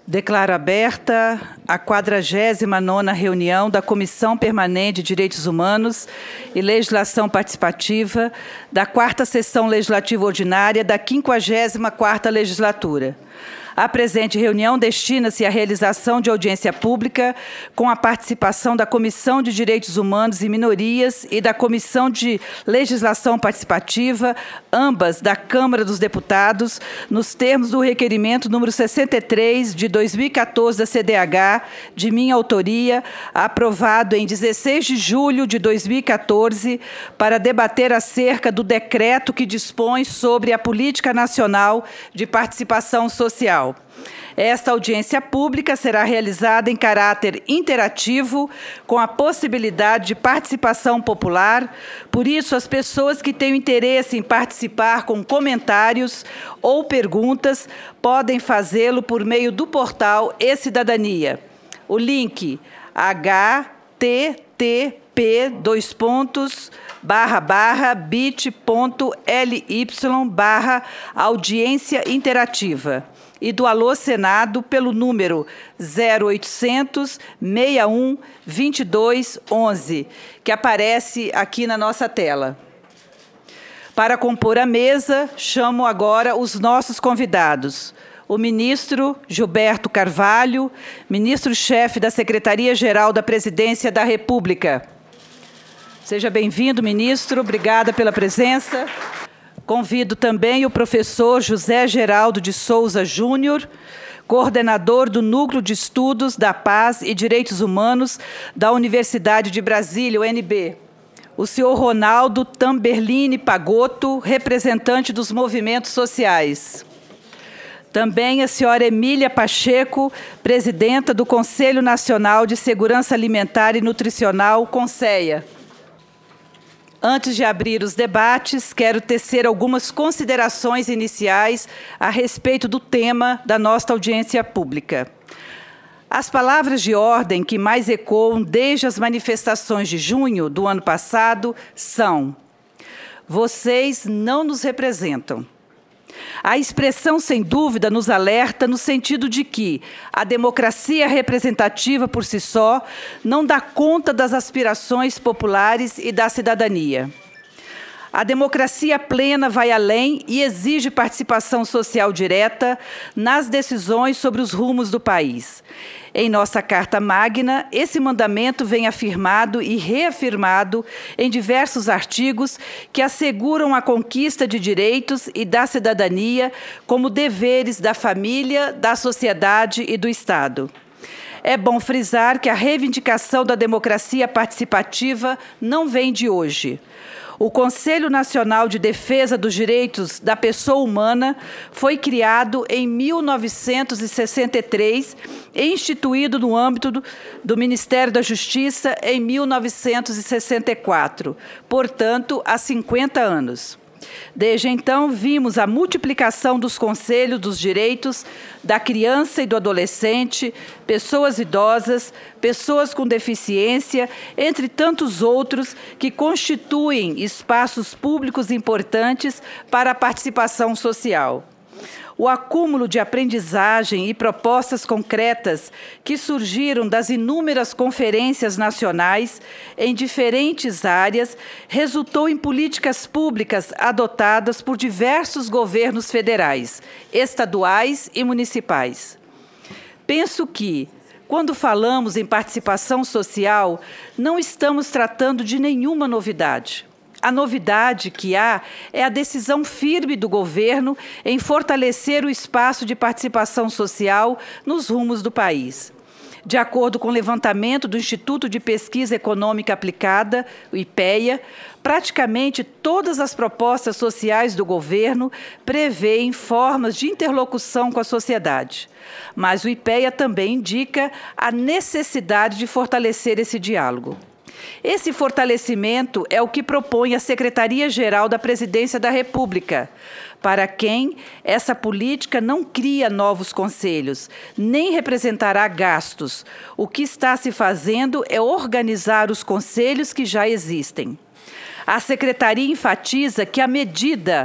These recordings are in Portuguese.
Declaro aberta a 49ª reunião da Comissão Permanente de Direitos Humanos e Legislação Participativa da 4ª Sessão Legislativa Ordinária da 54ª Legislatura. A presente reunião destina-se à realização de audiência pública com a participação da Comissão de Direitos Humanos e Minorias e da Comissão de Legislação Participativa, ambas da Câmara dos Deputados, nos termos do requerimento número 63 de 2014 da CDH, de minha autoria, aprovado em 16 de julho de 2014, para debater acerca do decreto que dispõe sobre a Política Nacional de Participação Social. Esta audiência pública será realizada em caráter interativo, com a possibilidade de participação popular. Por isso, as pessoas que tenham interesse em participar com comentários ou perguntas podem fazê-lo por meio do portal e-Cidadania. O link http://bit.ly/audiência interativa e do Alô Senado pelo número 0800 61 22 11, que aparece aqui na nossa tela. Para compor a mesa, chamo agora os nossos convidados. O ministro Gilberto Carvalho, ministro-chefe da Secretaria-Geral da Presidência da República. Seja bem-vindo, ministro. Obrigada pela presença. Convido também o professor José Geraldo de Souza Júnior, coordenador do Núcleo de Estudos da Paz e Direitos Humanos da Universidade de Brasília, UNB. O senhor Ronaldo Tamberlini Pagotto, representante dos movimentos sociais. Também a senhora Emília Pacheco, presidenta do Conselho Nacional de Segurança Alimentar e Nutricional, CONSEA. Antes de abrir os debates, quero tecer algumas considerações iniciais a respeito do tema da nossa audiência pública. As palavras de ordem que mais ecoam desde as manifestações de junho do ano passado são: vocês não nos representam. A expressão, sem dúvida, nos alerta no sentido de que a democracia representativa por si só não dá conta das aspirações populares e da cidadania. A democracia plena vai além e exige participação social direta nas decisões sobre os rumos do país. Em nossa Carta Magna, esse mandamento vem afirmado e reafirmado em diversos artigos que asseguram a conquista de direitos e da cidadania como deveres da família, da sociedade e do Estado. É bom frisar que a reivindicação da democracia participativa não vem de hoje. O Conselho Nacional de Defesa dos Direitos da Pessoa Humana foi criado em 1963 e instituído no âmbito do Ministério da Justiça em 1964, portanto, há 50 anos. Desde então, vimos a multiplicação dos conselhos dos direitos da criança e do adolescente, pessoas idosas, pessoas com deficiência, entre tantos outros que constituem espaços públicos importantes para a participação social. O acúmulo de aprendizagem e propostas concretas que surgiram das inúmeras conferências nacionais em diferentes áreas resultou em políticas públicas adotadas por diversos governos federais, estaduais e municipais. Penso que, quando falamos em participação social, não estamos tratando de nenhuma novidade. A novidade que há é a decisão firme do governo em fortalecer o espaço de participação social nos rumos do país. De acordo com o levantamento do Instituto de Pesquisa Econômica Aplicada, o IPEA, praticamente todas as propostas sociais do governo prevêem formas de interlocução com a sociedade. Mas o IPEA também indica a necessidade de fortalecer esse diálogo. Esse fortalecimento é o que propõe a Secretaria-Geral da Presidência da República, para quem essa política não cria novos conselhos, nem representará gastos. O que está se fazendo é organizar os conselhos que já existem. A Secretaria enfatiza que a medida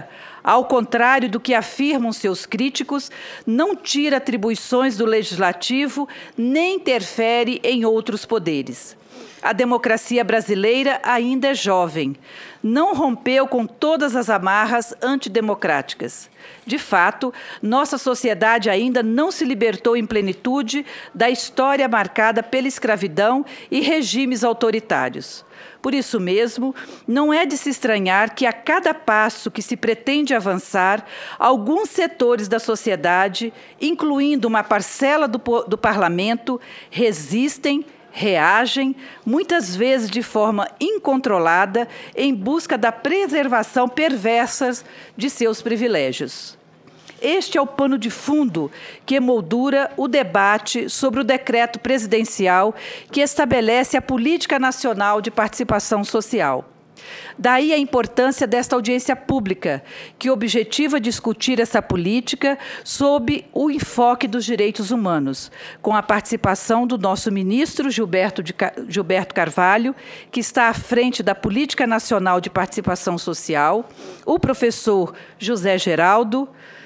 Ao contrário do que afirmam seus críticos, não tira atribuições do Legislativo nem interfere em outros poderes. A democracia brasileira ainda é jovem, não rompeu com todas as amarras antidemocráticas. De fato, nossa sociedade ainda não se libertou em plenitude da história marcada pela escravidão e regimes autoritários. Por isso mesmo, não é de se estranhar que a cada passo que se pretende avançar, alguns setores da sociedade, incluindo uma parcela do parlamento, resistem, reagem, muitas vezes de forma incontrolada, em busca da preservação perversa de seus privilégios. Este é o pano de fundo que emoldura o debate sobre o decreto presidencial que estabelece a Política Nacional de Participação Social. Daí a importância desta audiência pública, que objetiva discutir essa política sob o enfoque dos direitos humanos, com a participação do nosso ministro Gilberto Carvalho, que está à frente da Política Nacional de Participação Social, o professor José Geraldo,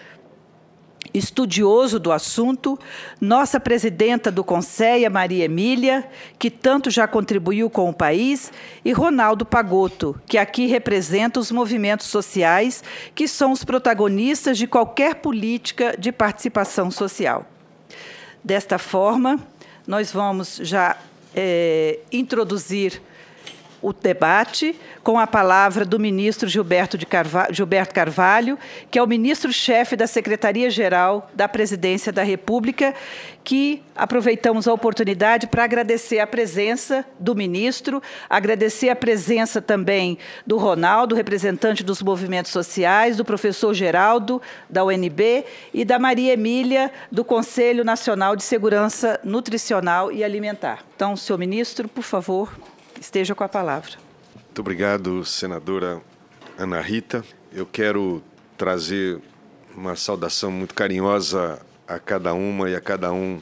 estudioso do assunto, nossa presidenta do Conselho, Maria Emília, que tanto já contribuiu com o país, e Ronaldo Pagotto, que aqui representa os movimentos sociais, que são os protagonistas de qualquer política de participação social. Desta forma, nós vamos já introduzir o debate com a palavra do ministro Gilberto Carvalho, que é o ministro-chefe da Secretaria-Geral da Presidência da República, que aproveitamos a oportunidade para agradecer a presença do ministro, agradecer a presença também do Ronaldo, representante dos movimentos sociais, do professor Geraldo, da UNB, e da Maria Emília, do Conselho Nacional de Segurança Nutricional e Alimentar. Então, senhor ministro, por favor, esteja com a palavra. Muito obrigado, senadora Ana Rita. Eu quero trazer uma saudação muito carinhosa a cada uma e a cada um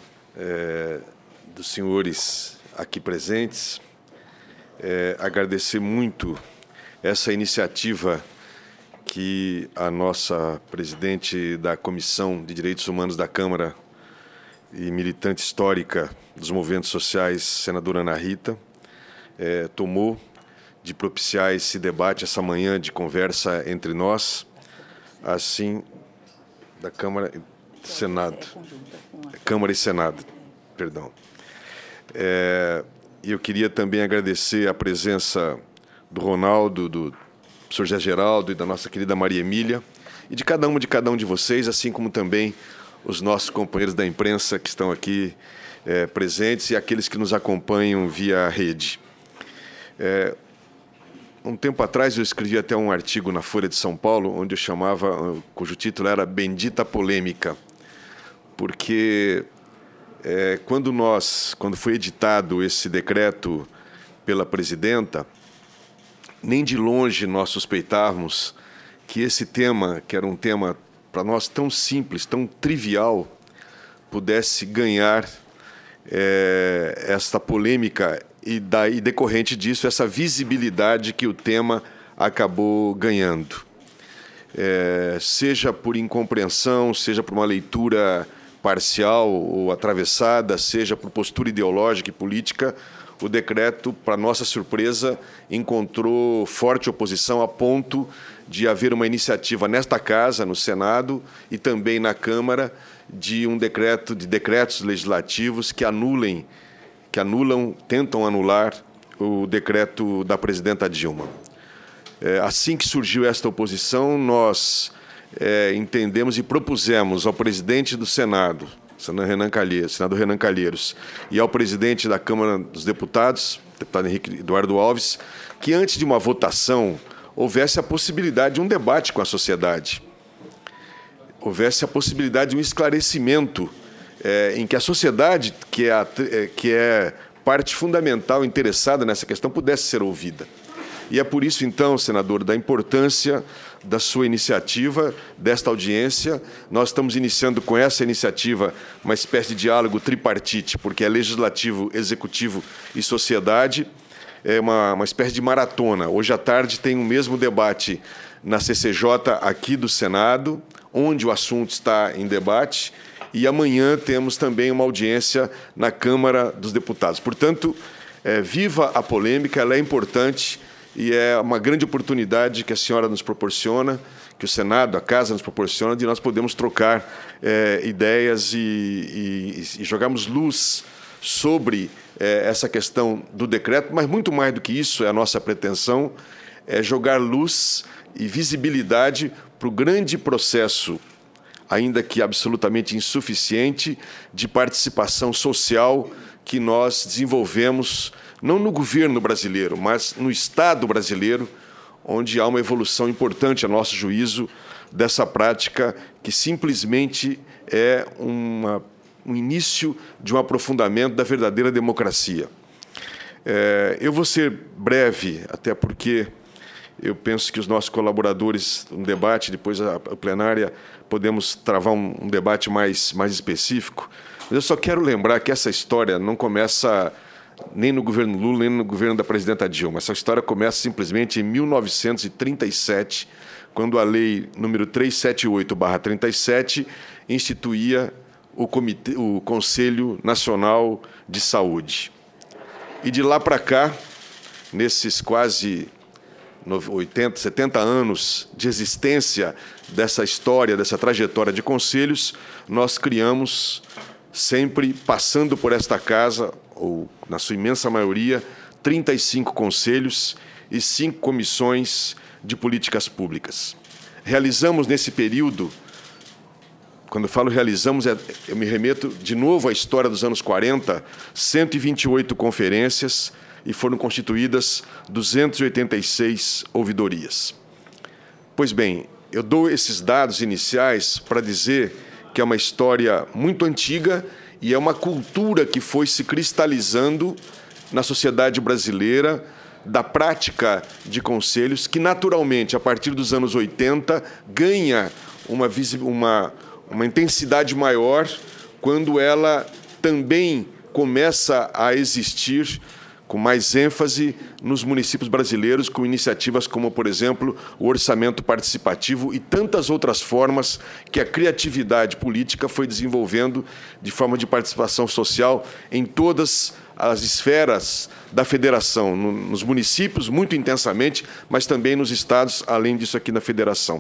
dos senhores aqui presentes. Agradecer muito essa iniciativa que a nossa presidente da Comissão de Direitos Humanos da Câmara e militante histórica dos movimentos sociais, senadora Ana Rita, tomou de propiciar esse debate, essa manhã de conversa entre nós, assim, da Câmara e Senado. Câmara e Senado, perdão. E eu queria também agradecer a presença do Ronaldo, do professor José Geraldo e da nossa querida Maria Emília, e de cada um de vocês, assim como também os nossos companheiros da imprensa que estão aqui presentes e aqueles que nos acompanham via rede. Um tempo atrás eu escrevi até um artigo na Folha de São Paulo, onde eu chamava, cujo título era Bendita Polêmica, porque quando foi editado esse decreto pela presidenta, nem de longe nós suspeitávamos que esse tema, que era um tema para nós tão simples, tão trivial, pudesse ganhar esta polêmica e daí, decorrente disso, essa visibilidade que o tema acabou ganhando. Seja por incompreensão, seja por uma leitura parcial ou atravessada, seja por postura ideológica e política, o decreto, para nossa surpresa, encontrou forte oposição a ponto de haver uma iniciativa nesta Casa, no Senado, e também na Câmara, de decretos legislativos que tentam anular o decreto da presidenta Dilma. Assim que surgiu esta oposição, nós entendemos e propusemos ao presidente do Senado, senador Renan Calheiros, e ao presidente da Câmara dos Deputados, deputado Henrique Eduardo Alves, que antes de uma votação houvesse a possibilidade de um debate com a sociedade, houvesse a possibilidade de um esclarecimento em que a sociedade, que é parte fundamental interessada nessa questão, pudesse ser ouvida. E é por isso, então, senador, da importância da sua iniciativa, desta audiência. Nós estamos iniciando com essa iniciativa uma espécie de diálogo tripartite, porque é legislativo, executivo e sociedade, uma espécie de maratona. Hoje à tarde tem o mesmo debate na CCJ aqui do Senado, onde o assunto está em debate, e amanhã temos também uma audiência na Câmara dos Deputados. Portanto, viva a polêmica, ela é importante e é uma grande oportunidade que a senhora nos proporciona, que o Senado, a Casa nos proporciona, de nós podermos trocar ideias e jogarmos luz sobre essa questão do decreto, mas muito mais do que isso, é a nossa pretensão, é jogar luz e visibilidade para o grande processo, ainda que absolutamente insuficiente, de participação social que nós desenvolvemos, não no governo brasileiro, mas no Estado brasileiro, onde há uma evolução importante, a nosso juízo, dessa prática que simplesmente é um início de um aprofundamento da verdadeira democracia. Eu vou ser breve, até porque eu penso que os nossos colaboradores, no debate, depois a plenária, podemos travar um debate mais específico. Mas eu só quero lembrar que essa história não começa nem no governo Lula, nem no governo da presidenta Dilma. Essa história começa simplesmente em 1937, quando a lei número 378/37 instituía o Conselho Nacional de Saúde. E de lá para cá, nesses quase 80, 70 anos de existência dessa história, dessa trajetória de conselhos, nós criamos, sempre passando por esta casa, ou na sua imensa maioria, 35 conselhos e 5 comissões de políticas públicas. Realizamos nesse período, quando eu falo realizamos, eu me remeto de novo à história dos anos 40, 128 conferências, e foram constituídas 286 ouvidorias. Pois bem, eu dou esses dados iniciais para dizer que é uma história muito antiga e é uma cultura que foi se cristalizando na sociedade brasileira, da prática de conselhos, que naturalmente, a partir dos anos 80, ganha uma intensidade maior quando ela também começa a existir com mais ênfase nos municípios brasileiros, com iniciativas como, por exemplo, o orçamento participativo e tantas outras formas que a criatividade política foi desenvolvendo de forma de participação social em todas as esferas da federação, nos municípios muito intensamente, mas também nos estados, além disso aqui na federação.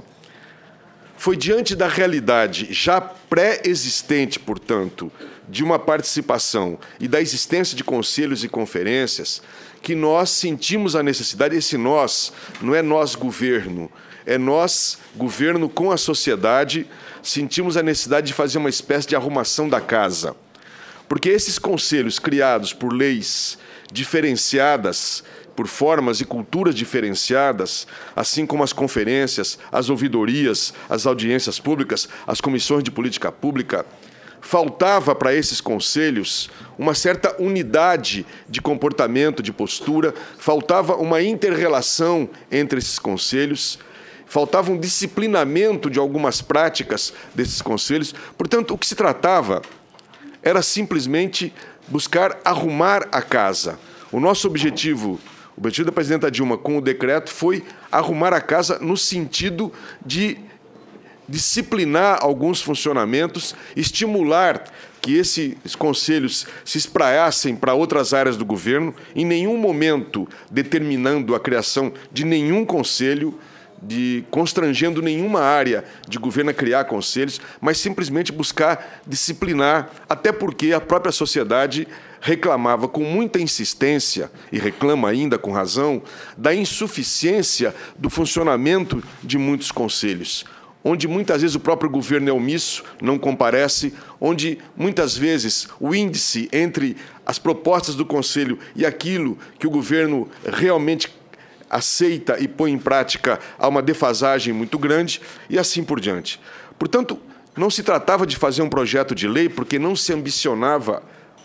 Foi diante da realidade já pré-existente, portanto, de uma participação e da existência de conselhos e conferências que nós sentimos a necessidade, esse nós não é nós governo, é nós governo com a sociedade, sentimos a necessidade de fazer uma espécie de arrumação da casa. Porque esses conselhos criados por leis diferenciadas, por formas e culturas diferenciadas, assim como as conferências, as ouvidorias, as audiências públicas, as comissões de política pública, faltava para esses conselhos uma certa unidade de comportamento, de postura, faltava uma inter-relação entre esses conselhos, faltava um disciplinamento de algumas práticas desses conselhos. Portanto, o que se tratava era simplesmente buscar arrumar a casa. O nosso objetivo, o objetivo da presidenta Dilma com o decreto foi arrumar a casa no sentido de disciplinar alguns funcionamentos, estimular que esses conselhos se espraiassem para outras áreas do governo, em nenhum momento determinando a criação de nenhum conselho, constrangendo nenhuma área de governo a criar conselhos, mas simplesmente buscar disciplinar, até porque a própria sociedade reclamava com muita insistência, e reclama ainda com razão, da insuficiência do funcionamento de muitos conselhos, onde muitas vezes o próprio governo é omisso, não comparece, onde muitas vezes o índice entre as propostas do Conselho e aquilo que o governo realmente aceita e põe em prática há uma defasagem muito grande, e assim por diante. Portanto, não se tratava de fazer um projeto de lei porque não se ambicionava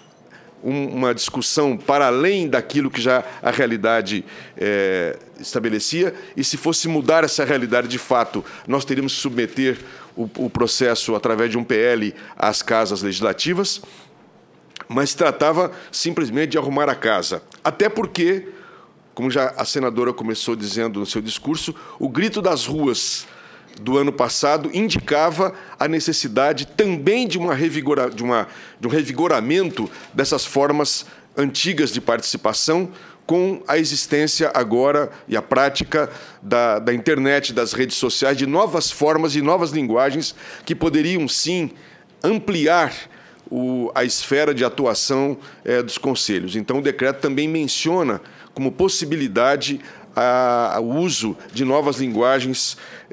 uma discussão para além daquilo que já a realidade estabelecia, e se fosse mudar essa realidade de fato, nós teríamos que submeter o processo através de um PL às casas legislativas, mas se tratava simplesmente de arrumar a casa. Até porque como já a senadora começou dizendo no seu discurso, o grito das ruas do ano passado indicava a necessidade também de um revigoramento dessas formas antigas de participação, com a existência agora e a prática da internet, das redes sociais, de novas formas e novas linguagens que poderiam, sim, ampliar a esfera de atuação dos conselhos. Então, o decreto também menciona como possibilidade o uso de novas linguagens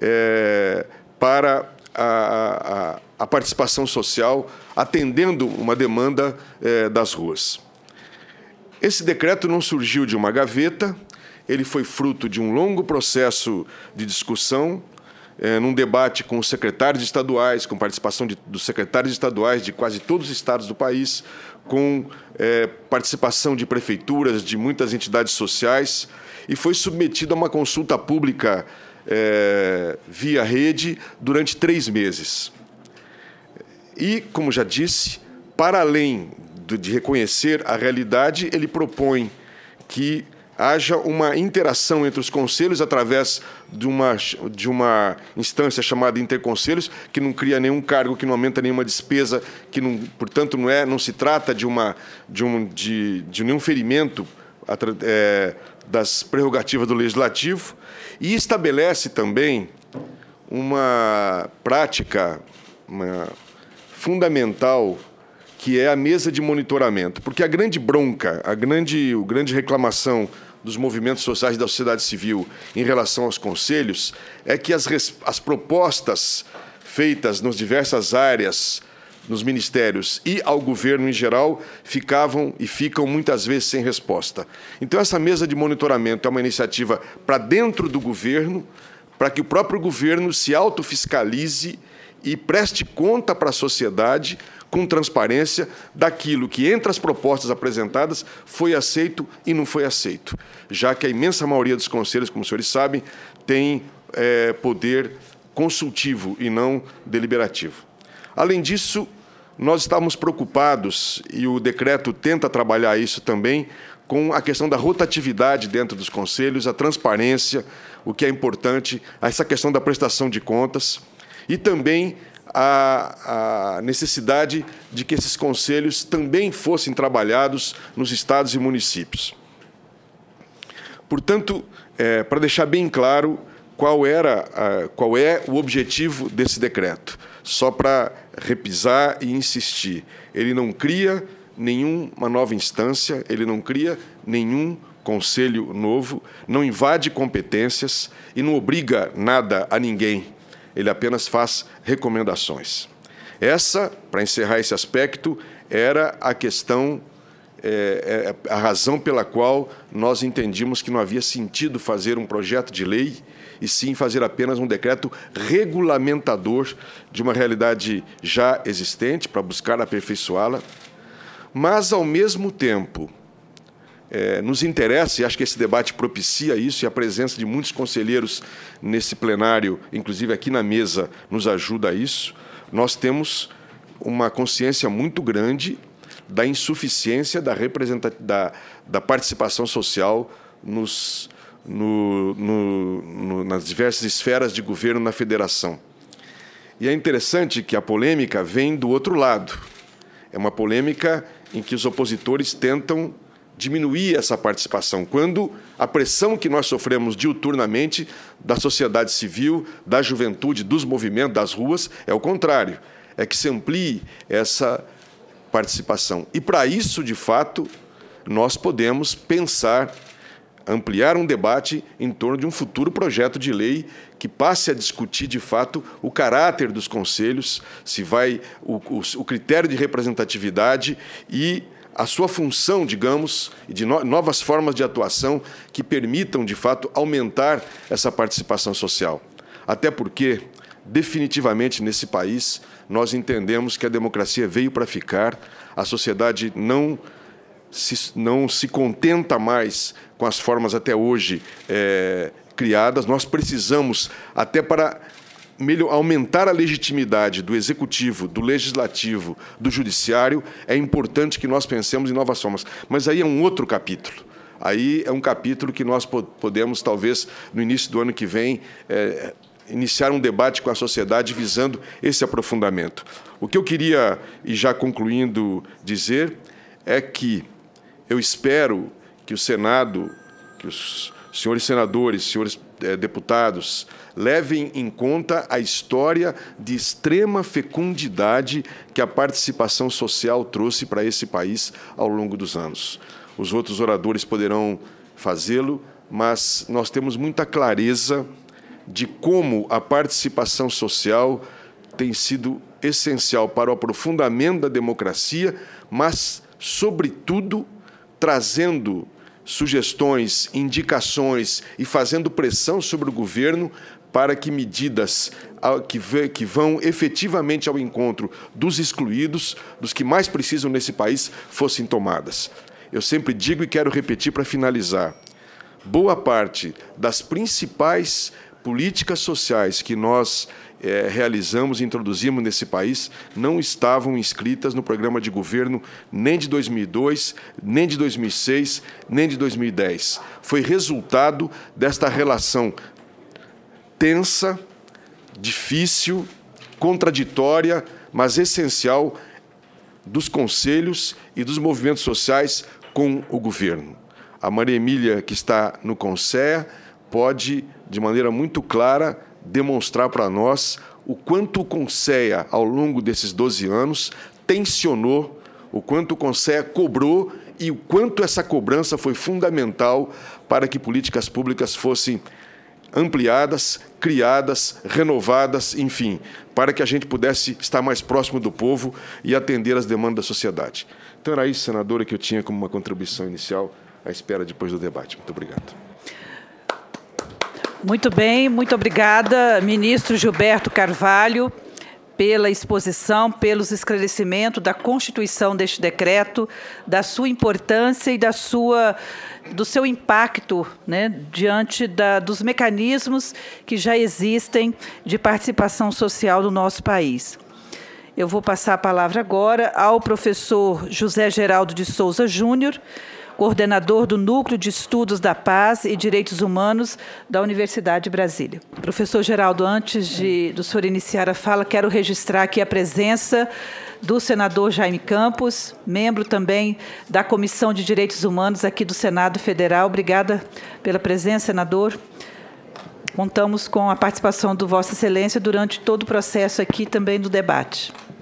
para a participação social, atendendo uma demanda das ruas. Esse decreto não surgiu de uma gaveta, ele foi fruto de um longo processo de discussão, num debate com os secretários estaduais, com participação dos secretários estaduais de quase todos os estados do país, com participação de prefeituras, de muitas entidades sociais, e foi submetido a uma consulta pública via rede durante 3 meses. E, como já disse, para além de reconhecer a realidade, ele propõe que haja uma interação entre os conselhos através de uma instância chamada interconselhos, que não cria nenhum cargo, que não aumenta nenhuma despesa, que, não, portanto, não se trata de nenhum ferimento das prerrogativas do Legislativo, e estabelece também uma prática fundamental, que é a mesa de monitoramento. Porque a grande bronca, a grande reclamação dos movimentos sociais da sociedade civil em relação aos conselhos é que as propostas feitas nas diversas áreas, nos ministérios e ao governo em geral, ficam muitas vezes sem resposta. Então, essa mesa de monitoramento é uma iniciativa para dentro do governo, para que o próprio governo se autofiscalize e preste conta para a sociedade com transparência daquilo que, entre as propostas apresentadas, foi aceito e não foi aceito, já que a imensa maioria dos conselhos, como os senhores sabem, tem poder consultivo e não deliberativo. Além disso, nós estávamos preocupados, e o decreto tenta trabalhar isso também, com a questão da rotatividade dentro dos conselhos, a transparência, o que é importante, essa questão da prestação de contas, e também a necessidade de que esses conselhos também fossem trabalhados nos estados e municípios. Portanto, para deixar bem claro qual é o objetivo desse decreto, só para repisar e insistir, ele não cria nenhuma nova instância, ele não cria nenhum conselho novo, não invade competências e não obriga nada a ninguém. Ele apenas faz recomendações. Essa, para encerrar esse aspecto, era a questão, a razão pela qual nós entendimos que não havia sentido fazer um projeto de lei e sim fazer apenas um decreto regulamentador de uma realidade já existente para buscar aperfeiçoá-la, mas, ao mesmo tempo, nos interessa, e acho que esse debate propicia isso, e a presença de muitos conselheiros nesse plenário, inclusive aqui na mesa, nos ajuda a isso, nós temos uma consciência muito grande da insuficiência da participação social nas diversas esferas de governo na federação. E é interessante que a polêmica vem do outro lado. É uma polêmica em que os opositores tentam diminuir essa participação, quando a pressão que nós sofremos diuturnamente da sociedade civil, da juventude, dos movimentos, das ruas, é o contrário, é que se amplie essa participação. E, para isso, de fato, nós podemos pensar, ampliar um debate em torno de um futuro projeto de lei que passe a discutir, de fato, o caráter dos conselhos, se vai o critério de representatividade e a sua função, digamos, e de novas formas de atuação que permitam, de fato, aumentar essa participação social. Até porque, definitivamente, nesse país, nós entendemos que a democracia veio para ficar, a sociedade não se contenta mais com as formas até hoje criadas, nós precisamos, até para aumentar a legitimidade do Executivo, do Legislativo, do Judiciário, é importante que nós pensemos em novas formas. Mas aí é um outro capítulo. Aí é um capítulo que nós podemos, talvez, no início do ano que vem, iniciar um debate com a sociedade visando esse aprofundamento. O que eu queria, e já concluindo, dizer é que eu espero que o Senado, que os senhores senadores, senhores deputados, levem em conta a história de extrema fecundidade que a participação social trouxe para esse país ao longo dos anos. Os outros oradores poderão fazê-lo, mas nós temos muita clareza de como a participação social tem sido essencial para o aprofundamento da democracia, mas, sobretudo, trazendo sugestões, indicações e fazendo pressão sobre o governo para que medidas que vão efetivamente ao encontro dos excluídos, dos que mais precisam nesse país, fossem tomadas. Eu sempre digo e quero repetir para finalizar, boa parte das principais políticas sociais que nós realizamos e introduzimos nesse país não estavam inscritas no programa de governo nem de 2002, nem de 2006, nem de 2010. Foi resultado desta relação tensa, difícil, contraditória, mas essencial dos conselhos e dos movimentos sociais com o governo. A Maria Emília, que está no CONSEA, pode, de maneira muito clara, demonstrar para nós o quanto o CONSEA, ao longo desses 12 anos, tensionou, o quanto o CONSEA cobrou e o quanto essa cobrança foi fundamental para que políticas públicas fossem ampliadas, criadas, renovadas, enfim, para que a gente pudesse estar mais próximo do povo e atender às demandas da sociedade. Então, era isso, senadora, que eu tinha como uma contribuição inicial à espera depois do debate. Muito obrigado. Muito bem, muito obrigada, ministro Gilberto Carvalho, pela exposição, pelos esclarecimentos da constituição deste decreto, da sua importância e do seu impacto, né, diante dos mecanismos que já existem de participação social do nosso país. Eu vou passar a palavra agora ao professor José Geraldo de Souza Júnior, coordenador do Núcleo de Estudos da Paz e Direitos Humanos da Universidade de Brasília. Professor Geraldo, antes do senhor iniciar a fala, quero registrar aqui a presença do senador Jaime Campos, membro também da Comissão de Direitos Humanos aqui do Senado Federal. Obrigada pela presença, senador. Contamos com a participação do Vossa Excelência durante todo o processo aqui também do debate.